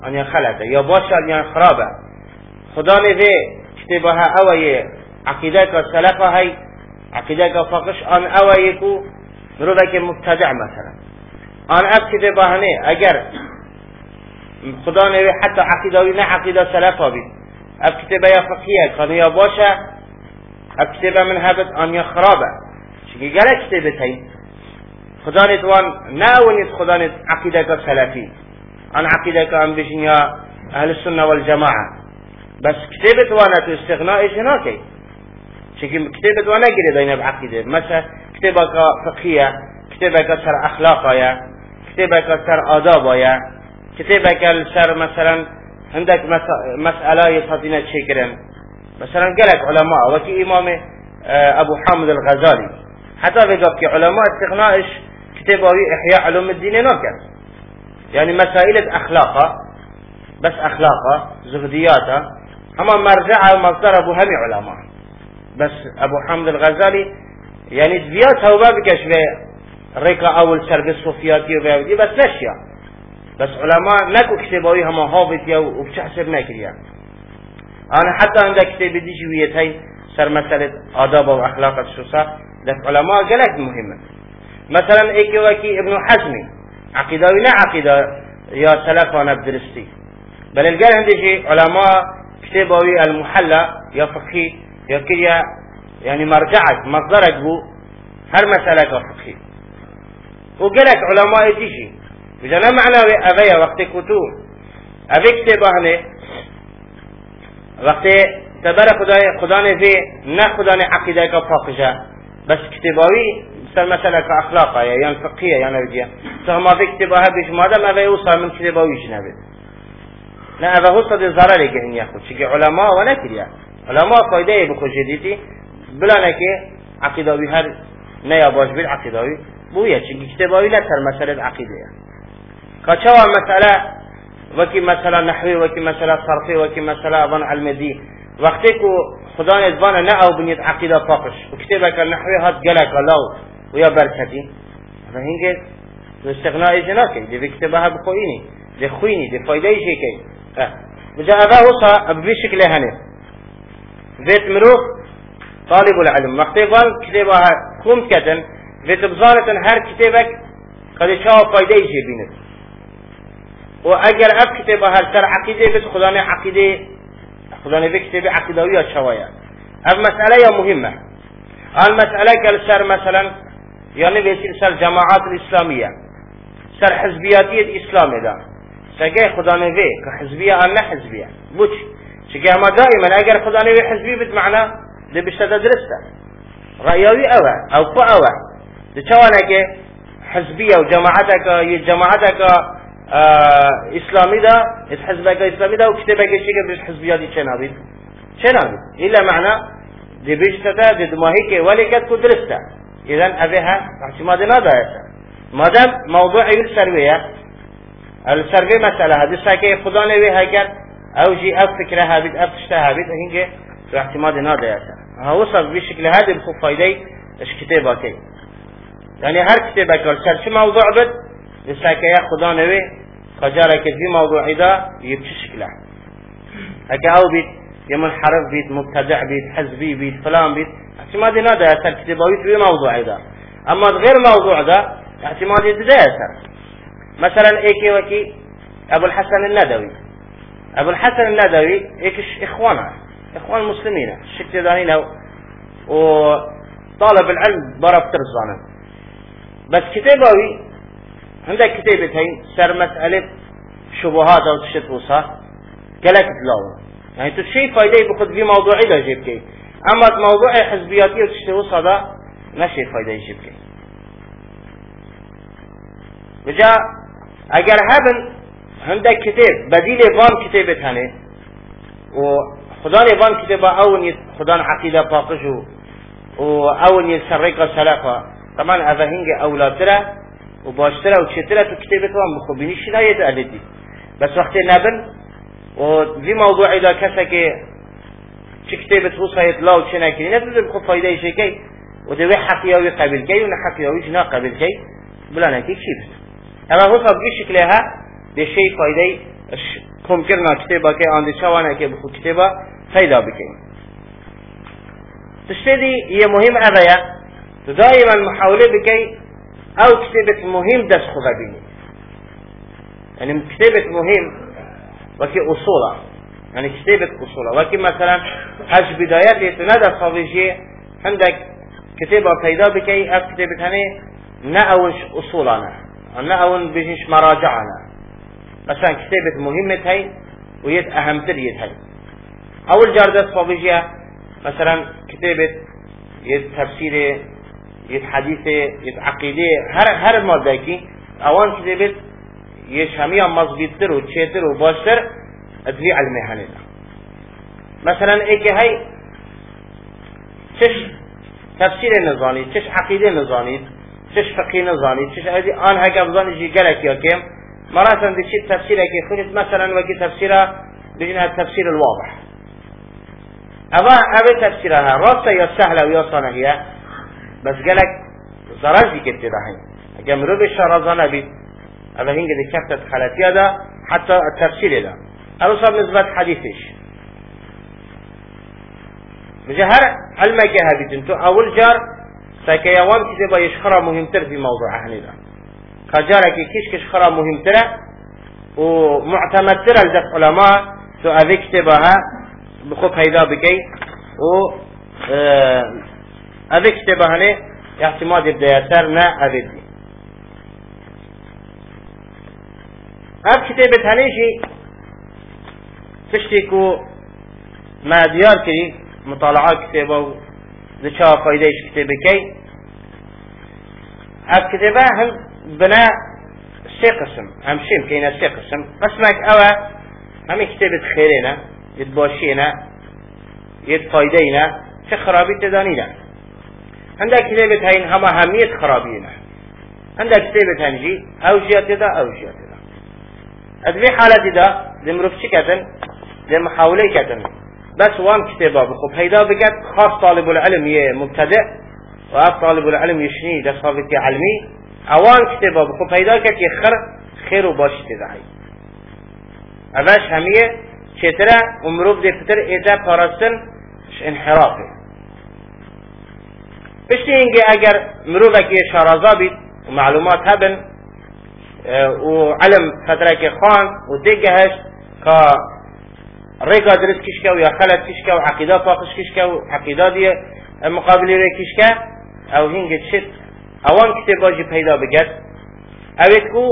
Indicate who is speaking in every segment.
Speaker 1: آنیا خلطه یا باشه آنیا خرابه خدا نوی کتابه اوی عقیده که سلفه های عقیده که فقش آن اوی کو مروفه که مبتدع مثلا آن اب کتابه هنه اگر خدا نوی حتی عقیدهوی نه عقیده سلفه بید اب کتابه یا فقیه کنه یا باشه اب کتابه من هبت آنیا خرابه چگه گره کتابه تایی خدا نتوان نه اونید خدا نت عقیده که سلفی آن عقیده که هم بشین یا اهل السنه والجماعه بس کتابه توانه تو استغناء جنا کی چگه کتابه توانه گیره داینه بعقیده مثلا کتابه که فقیه کتابه که سر اخلاقه کتابه که سر آدابه کتابه که سر مثلا عندك مسألة يصدينا تشكرن مثلا قالك علماء وكي إمام أبو حامد الغزالي حتى بيقول كي علماء استغنائش كتابه إحياء علوم الدين نوكا يعني مسائل أخلاقه بس أخلاقه زهدياته أما مرجعه ومصدر أبو همي علماء بس أبو حامد الغزالي يعني دبياتها وبابكش ريكا أول سرق الصوفياتي وبابدي بس نشيا بس علماء نكو كتابوي هما هابط يا وبتحسب نكريا أنا حتى عندك كتاب دي شويتين سر مسألة آداب وأخلاق الشخص ده علماء قالك مهمة مثلا إيكي وكي ابن حزمي عقيدة ولا عقيدة يا سلفنا بدرستي بل القال عندي علماء كتابوي المحلى يا فقهي يا كريا يعني مرجعك مصدرك هو هر مسألة فقهي وقالك علماء تيجي إذا ما معنى أبيا وقت كتور أبي كتابه هني وقت تبارك خدای في نه خدای عقیده کا فاقجه بس كتابوي مثلا كأخلاقه يعني فقهية يعني رجيا فهم في كتابها بيش مادام أبي يوصل من كتابوي شنبه لا أبي هو صد الزرار يجهن ياخد شيء علماء ولا كريا علماء فايدة بخوش جديتي بلا نكى عقيدوي هر نيا باش بالعقيدوي بويا شيء كتابوي لا تر مسألة عقيدة كشوا مسألة وكي مسألة نحوي وكي مسألة صرفي وكي مسألة أظن علمدي وقتك خدان إذبان نأو بنيت عقيدة فاقش وكتابك النحوي هات قلق الله ويا بركتي فهنجد الاستغناء جناكي دي بكتابها بخويني دي خويني دي فايدة شيكي بجاء هذا وصى بشكل هني بيت مروف طالب العلم وقتك كتابها كومت كتن بيت بزارة هر كتابك قد شاو فايدة يجيبينك وأجر أب كتابه هل سر عقيدة بس خداني عقيدة خداني بكتابة عقيدوية شوية أب مسألة مهمة المسألة كالسر مثلا يعني بيصير سر جماعات الإسلامية سر حزبياتية الإسلام ده سجى خداني به كحزبية أم لا حزبية بوش سجى ما دائما أجر خداني به حزبية بمعنى ده بيشتغل درسته رأيوي أو فأوى ده شوانك حزبية وجماعتك اسلامی دا حزبك اسلامی دا وكتابك شيء بيش حزبياتي چنابيد الا معنى دي بيشتتا دي دماهيك ولكت كدرستا اذن ابيها اعتماد نادايتا مادام موضوع السروية السروية مسألة هذه ساكي خدا نوي هاجر او جي او فكرة هابد او تشتا هابد هنجي اعتماد نادايتا ها وصل بشكل هذا بخو فايدة اش كتابك يعني هر كتابك السر شو موضوع بد لساكي خدا نوي خجارك في موضوع ده يبشي شكله هكا او بيت يمنحرف بيت مبتدع بيت حزبي بيت فلان بيت اعتمادي نادا يسر كتابوي في موضوع ده اما غير موضوع ده اعتمادي ده يسر مثلا ايكي وكي ابو الحسن الندوي ايكش اخوان مسلمين الشكل داني له وطالب العلم برا بترزانه بس كتابوي عندك كتابتين سر مسألة شبهات أو تشت وصح قالك تلاوه يعني تشي فايدة بخد في موضوعي ده جيبكي أما موضوع حزبياتي وتشت وصح ده نشي فايدة يجيبكي بجاء أجر هبن عندك كتاب بديل فان كتابت هني وخدان فان كتابه أول خدان عقيدة باقشه وأول يسرق السلافة طبعا هذا هنجي أولاد ترى وباشترى وشترى في كتابته مخبيني شناية ألدي بس وقت نبن وفي موضوع إذا كسك كتابته وصيت لا وشنا كذي نبدأ بخو فايدة شيء كي وده حقيقي قبل كي ونحقيقي جنا قبل كي بلا نكيك شيء أما هو صار بشكلها بشيء فايدة کم کرنا کتابا که آن دیشوانه که بخو کتابا پیدا بکن. تشتدي هي مهم أبايا دائما محاولة بكي أو كتابة مهم دس خذ بيني يعني كتابة مهم وكي أصولة يعني كتابة أصولة وكي مثلا حج بدايات تنادى صافيجي عندك كتابة پیدا بكي أو كتابة هني نأونش أصولنا نأون بيجنش مراجعنا مثلا كتابة مهمة هاي ويت أهم تريت هاي أول جاردة صافيجي مثلا كتابة يد تفسير يد حديث يد عقيدة هر مادة كي اوان كتابة يشامية مضبطتر وتشيتر وباشتر ادري على المهنة مثلا ايك هاي تش تفسير نظاني تش عقيدة نظاني تش فقه نظاني تش هذه آن هاي قبضان يجي قلق يا كيم مرات دي شيء تفسيره كي خلت مثلا وكي تفسيره بجنها التفسير الواضح أبا تفسيرها راسة يا سهلة ويا صنعية بس قالك زرازي كتير هاي أجمعوا بالشرازانة بيت أبا هنجد كفتة خلاتية ده حتى التفسير ده أبو صار نسبة حديثش بجهر علمك هذه انتو أول جار ساكيوان كتبا يشخرا مهمتر في موضوع هني ده كجارك كيش خرا مهمتر ومعتمدتر لدى علماء تو أبي كتبها بخوب هيدا بكي و أبي كتبه هني اعتماد بداياتر نا أبدي أب كتابة هنيشي تشتكو ما ديار كري مطالعات كتابه ذكاء فايدهش كتابه كي أب كتابه هم بناء سي قسم هم شيم كينا سي قسم قسمك أوا هم كتابة خيرنا يتباشينا يتفايدينا چه خرابي تدانينا عندك كتابة هين هما همية خرابينا عندك كتابة هنجي او جيات دا او جيات دا ادبي حالة دا دي مروفشي كتن دي محاولي كتن بس وان كتابة بخب هيدا بقت خاص طالب العلم مبتدئ واب طالب العلم يشني دا صافيتي علمي اوان كتابة بخب هيدا كت يخر خير وباشي تدعي اوش همية چتره امروب ده پتر ایده پاراستن انحرافه بشتی اینگه اگر مروبه که شارازا بید و معلومات هبن و علم فتره که خان و دیگهش که ریگا درست کشکه و یا خلط کشکه و عقیده فاقش کشکه و عقیده دیه مقابلی ری کشکه او هنگه چت اوان کتب باجی پیدا بگد اوید که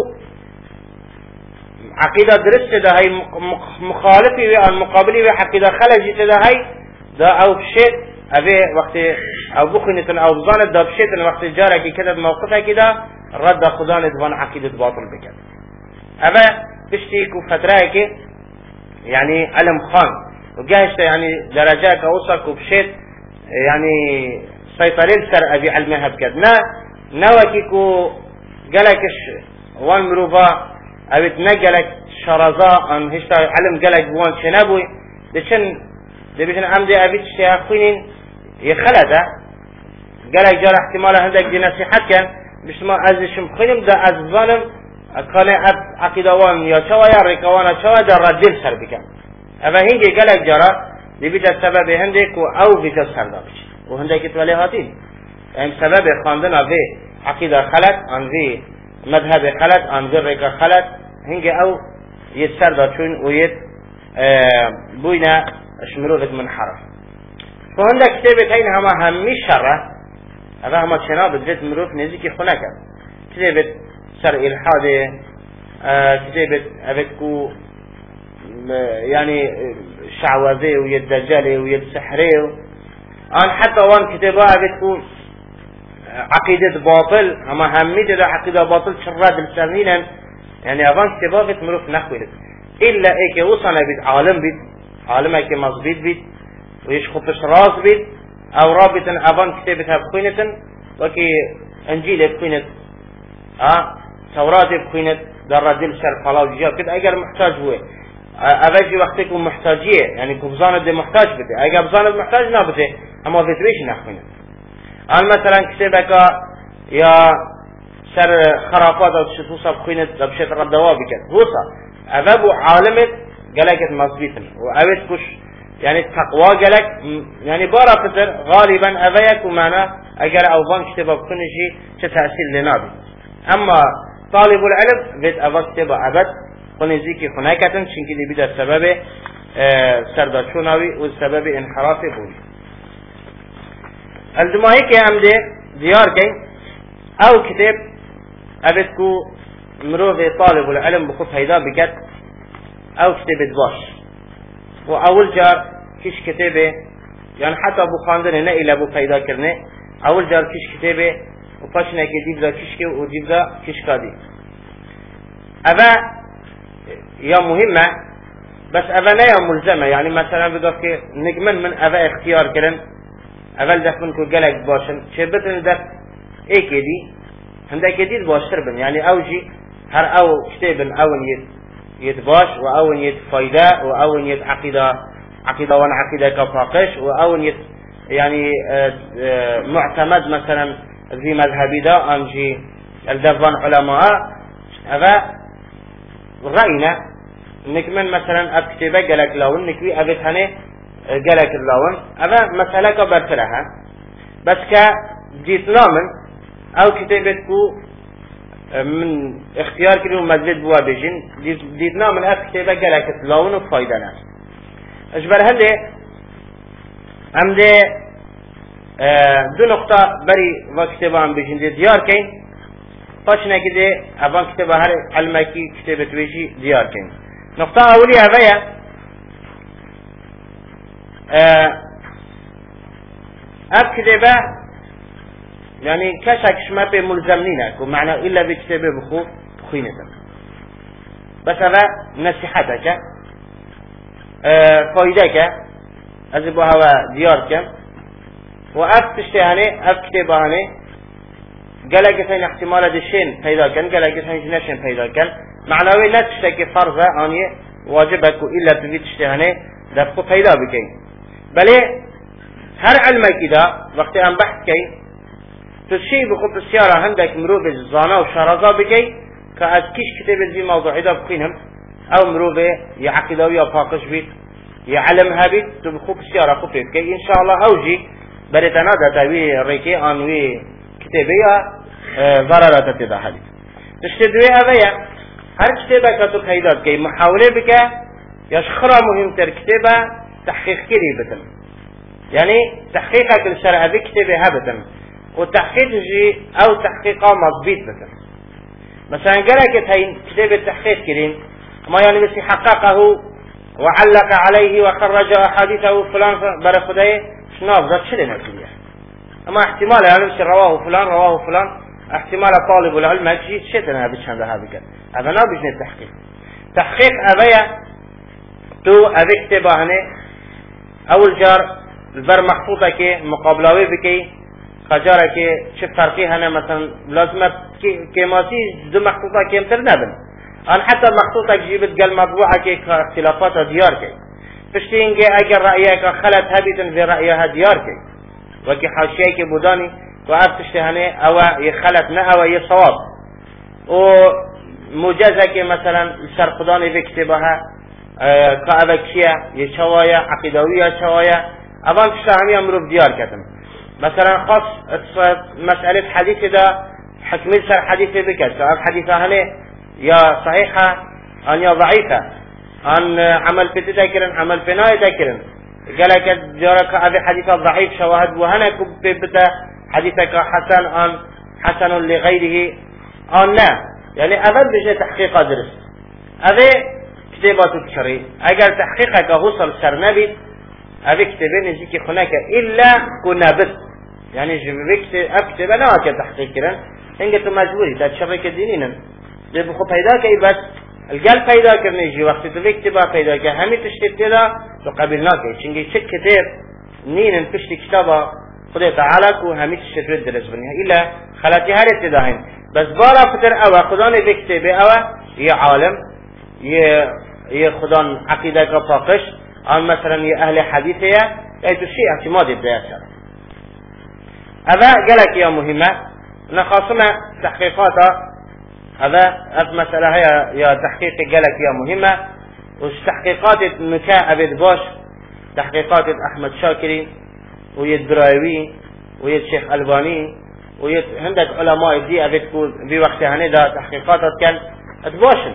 Speaker 1: عقيدة درست ده هاي مخالفي وعن مقابلي وعقيدة خلجي ده هاي ده او بشيت ابي وقت او بخنت او بظانت ده بشيت وقت جارك كده موقفها كده رد خدان دبان عقيدة باطل بكده ابا بشتيك وفترة يعني علم خان وجاهشت يعني درجات اوصلك وبشيت يعني سيطرين سر ابي علمها بكده نواكيكو قالكش وان مروفا اوید نگلک شرازا ان هشتا علم گلک بوان چنبوی دچن دبیشن عمدی اوید شتیا خوینین یخلده گلک جار احتمال هندک دی نصیحت کن بشما ازشم خوینم دا از ظالم کانه عقیده وان یا چوا یا رکوانا چوا دا ردیل سر بکن اما هنگی گلک جارا دبیت سبب هندک و او بیت سر دابش و هندک اتوالی هاتین ام سبب خواندن اوی عقیده خلط انوی مذهب خلط انظر ريكا خلط هنگ او يتسر دا چون ويت بوينا اشمروفت منحرف فهنده كتابت هين هما همي شره هذا هما چنا بدرت مروف نزيكي خونك كتابت سر الحاد كتابت ابتكو يعني شعوذي ويد دجالي ويد سحري ان حتى وان كتابها ابتكو عقيدة باطل اما همي ده عقيدة باطل شراد السنين يعني افان كتابات مروف نخويلت الا ايك وصنا بيت عالم بيت عالم ايك مظبيط بيت ويشخطش راس بيت او رابطا افان كتابتها بخوينة وكي انجيل بخوينة توراة بخوينة در دل سر فلاو جاب كده اگر محتاج هو اوجي وقتكم محتاجية يعني كبزانة ده محتاج بده اگر بزانة محتاج نابده اما بتويش نخوينة آن مثلا كتابك يا سر خرافات او شتوصا بخوينة بشيت ردوا بكت هوصا أبو عالمت قالك مصبيتن وأبد كش يعني التقوى قالك يعني بارا فتر غالبا أبيك ومعنى أجل أوضان كتبه بكل شيء كتأثير لنابي. أما طالب العلم بيت أبا كتبه أبد ونزيكي خناكة شنكي دي بدا سبب سرداشوناوي والسبب انحرافي بوي. الدمائي كي عمده ديار كي أو كتاب أبدكو مروفي طالب العلم بخف هيدا بكت أو كتاب باش وأول جار كيش كتابه يعني حتى أبو خاندن هنا إلى أبو فايدا كرنه أول جار كيش كتابه وفاشنا كديب ذا كيش كي وديب ذا كيش كادي أبا يا مهمة بس أبا لا يا ملزمة يعني مثلا بقول كي نجمن من أبا اختيار كرن أول دفع منكو جلك باشن شبتن دفع إيه كدي عندك كدي باشر بن يعني أوجي هر أو كتاب أول يتباش وأول يتفايدة وأول عقيدة وعقيدة كفاقش وأول يعني معتمد مثلا في مذهبي دا أنجي الدفن علماء هذا رأينا إنك من مثلا أكتبه جلك لون نكوي أبد هني جلك اللون هذا مسألة كبرتلها بس كجيتنا من أو كتابتكو من اختيار كده مزيد بوا بيجين ديتنا من كتابه جلك اللون وفايدة ناس أجبر هذا عمده دو نقطة بري وكتابه عم بيجين ديار كين فاشنا كده أبان كتابه هر علمكي كتابة بيجي ديار كين نقطة أولية هذا كتابه يعني كشك ما به ملزمينك ومعنى إلا بكتابه بخوف بخينتك بس هذا نصيحتك فايدك أزبو هوا ديارك تشتهاني كتابهاني قالك سين احتمال دشين پیدا کن قالك سين نشين پیدا کن معناوي لا تشتكي فرضه آني واجبك إلا تبي تشتهاني دفقو پیدا بكي بله هر علمك إذا وقت أن بحث كي تشي بخوب السيارة عندك مروب الزانة وشرازة بكي كأز كيش كتاب زي موضوعي دا بخينهم أو مروب يعقدوا يفاقش بيت يعلمها بيت تبخوب السيارة خفيف كي إن شاء الله أوجي بريتنا دا تاوي ريكي آنوي كتابية ضررة تتداخل تشتدوي أبايا هر كتابة كتب هيدات كي محاولة بك يشخرى مهم تر كتابة تحقيق كري بتن يعني تحقيقك الشرع بكتابة هبتن والتحقيق جي أو تحقيقه مضبيط بتن مثلا قالك هاي كتابة تحقيق كريم ما يعني بس حققه وعلق عليه وخرج أحاديثه فلان برا خداي شناف ذات شلنا كليه أما احتمال يعني رواه فلان احتمال طالب العلم هكذا شتنا بتشان هذا كده هذا لا بيجني تحقيق أبايا تو أبي كتابه هني أول جار البر محفوظة كي مقابلة بكي خجارة كي شوف فرقي هنا مثلا لازم كماسي دو محفوظة كي متر نبن أنا حتى محفوظة جيبت قال مطبوعة كي اختلافات ديار كي فشتينجي أجر رأيك خلت هبيتن في رأيها ديار كي وكي حاشية كي بوداني وعرف تشتهني أو يخلت نا أو يصواب ومجازة كي مثلا الشرقداني في كتابها كأبكية يشوايا عقيدوية شوايا أبان تشتهني أمرو بديار كتم مثلا خاص مسألة حديث دا حكمي سر حديث بكت سؤال حديثة هني يا صحيحة أن يا ضعيفة أن عمل في تذكرن عمل في ناي تذكرن قالك جارك أبي حديث ضعيف شواهد وهنا كبت حديثك حسن أن حسن لغيره أن لا يعني أبد بجي تحقيق درس أبي كتابات الشري أجل تحقيقك وصل سرنبي أبي كتابين يجيك هناك إلا كنا بس يعني جبك أكتب أنا أكتب تحقيق كرا إنك مجبوري تشرك الدينين جب خو پیدا کی بس الجل پیدا کرنے جی وقت تو اکتبا پیدا کی ہمیں تشتت دا تو قبل نہ کہ چنگی چک کتاب نین پشت کتابا خدا تعالی کو ہمیں تشتت درس بنیا الا خلاتی هر ابتداء بس بارا فتر او خدا نے بکتب او یہ عالم یہ خدا عقیدہ کا فاقش ان مثلا یہ اهل حدیث ہے اي شيء اعتماد الدراسه هذا قالك يا مهمه نخاصمه تحقيقاتها هذا مسألة هي يا تحقيق قالك يا مهمة. وش تحقيقات نكاء أبد باش تحقيقات أحمد شاكري ويد برايوي ويد شيخ ألباني ويد عندك علماء دي أبد في وقت هندا تحقيقات كان أتباشن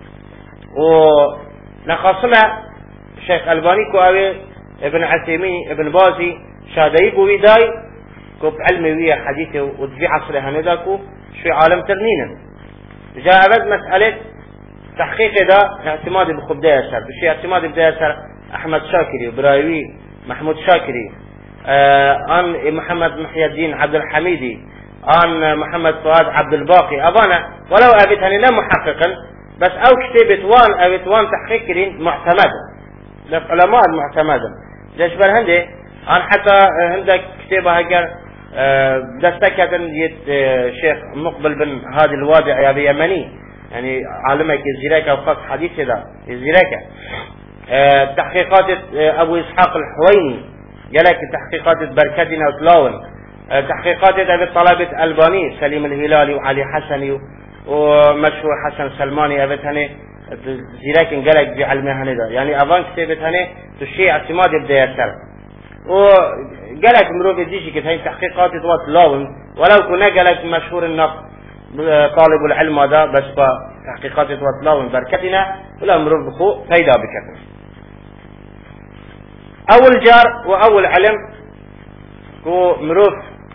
Speaker 1: ونخاصنا شيخ ألباني كوابي ابن عثيمين ابن بازي شادي قوي داي كوب علمي ويا حديثه ودفي عصر هندا كو شو عالم ترنينا جاء أبد مسألة تحقيق ده اعتماد بخبداية سر بشي اعتماد بداية سر أحمد شاكري وبرايوي محمود شاكري عن محمد محي الدين عبد الحميدي عن محمد فؤاد عبد الباقي أبانا ولو أبيت هني لا محققا بس أو كتابة وان أبيت وان تحقيقين معتمدا للعلماء المعتمدا ليش برهندي عن حتى عندك كتابة هكذا دستكة يد شيخ مقبل بن هادي الوادع يا بيمني يعني عالمك الزراكة وخاص حديث هذا الزراكة تحقيقات أبو إسحاق الحويني جالك تحقيقات بركتنا وطلاون تحقيقات أبي طلبة ألباني سليم الهلالي وعلي حسني ومشهور حسن سلماني أبي هني زراكة جالك بعلمها هذا يعني أبان كتابة هني تشيع اعتماد بداية سر وجالك مروف ديشي كتاين تحقيقات وطلاون ولو كنا جالك مشهور النقد طالب العلم هذا بس تحقيقات وطلاون بركتنا ولا مروف بخو فايدة بكتنا أول جار وأول علم هو مروف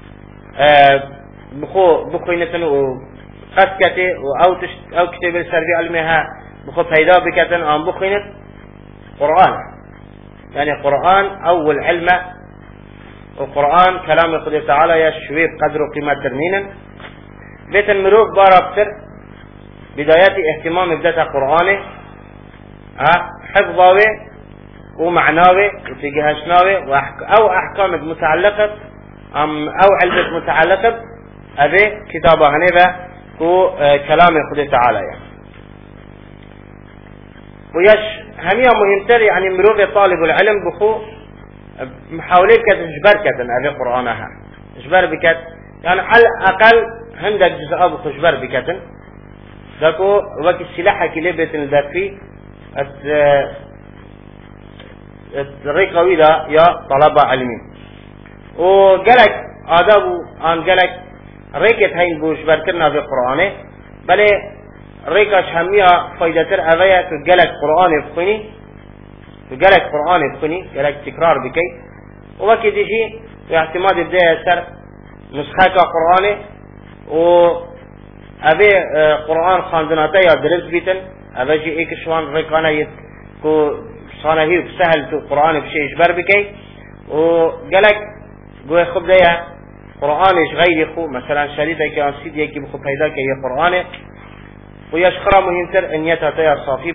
Speaker 1: بخو ينتنو قسكتي أو كتاب السربي علمها بخو فايدة بكتنا أم بخو ينت قرآن يعني قرآن أول علم وقرآن كلام الله تعالى يا شويب قدر وقيمة ترنينا بيت المروف بارابتر بدايات اهتمام بداية قرآنه حفظه ومعناه وتجهشناه أو أحكام متعلقة أو علم متعلقة أبي كتابه هنبه هو كلام الله تعالى يعني. ويش همية مهمتر يعني مروف طالب العلم بخو محاولة كتجبر كتن أبي قرآنها جبر بكت يعني على الأقل عندك جزء أبو خجبر بكتن ذاكو وقت السلاح كي لبت الدفي الرقوي ده يا طلبة علمين وقالك آدابو عن قالك ريكت هين بوجبر كنا في قرآنه بل ريكاش همية فايدتر أبايا تقالك قرآن بخوني تقالك قرآن بخوني قالك تكرار بكي ووقت ديشي اعتماد بداية سر نسخة قرآنه و أبي قرآن خاندناتا يا درس بيتن أبي جي إيك شوان ريكانا يتكو صانهي بسهل تو قرآن بشيء إجبار بكي وقالك قوي خب ديا قرآن إيش غير خو مثلا شريطة كي أنسيد يكي بخو فايدة كي قرآن ويشخرا مهمتر أن يتاتيا صافي